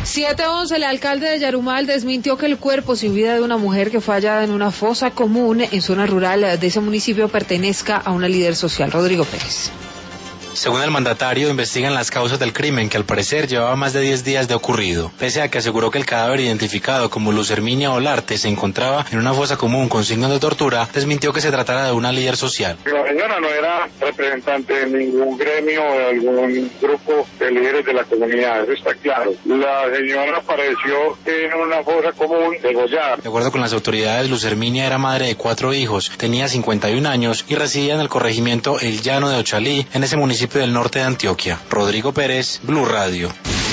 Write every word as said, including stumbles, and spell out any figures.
siete once, el alcalde de Yarumal desmintió que el cuerpo sin vida de una mujer que fue hallada en una fosa común en zona rural de ese municipio pertenezca a una líder social. Rodrigo Pérez. Según el mandatario, investigan las causas del crimen, que al parecer llevaba más de diez días de ocurrido. Pese a que aseguró que el cadáver identificado como Luz Herminia Olarte se encontraba en una fosa común con signos de tortura, desmintió que se tratara de una líder social. La señora no era representante de ningún gremio o de algún grupo de líderes de la comunidad, eso está claro. La señora apareció en una fosa común degollada. De acuerdo con las autoridades, Luz Herminia era madre de cuatro hijos, tenía cincuenta y un años y residía en el corregimiento El Llano de Ochalí, en ese municipio del norte de Antioquia. Rodrigo Pérez, Blue Radio.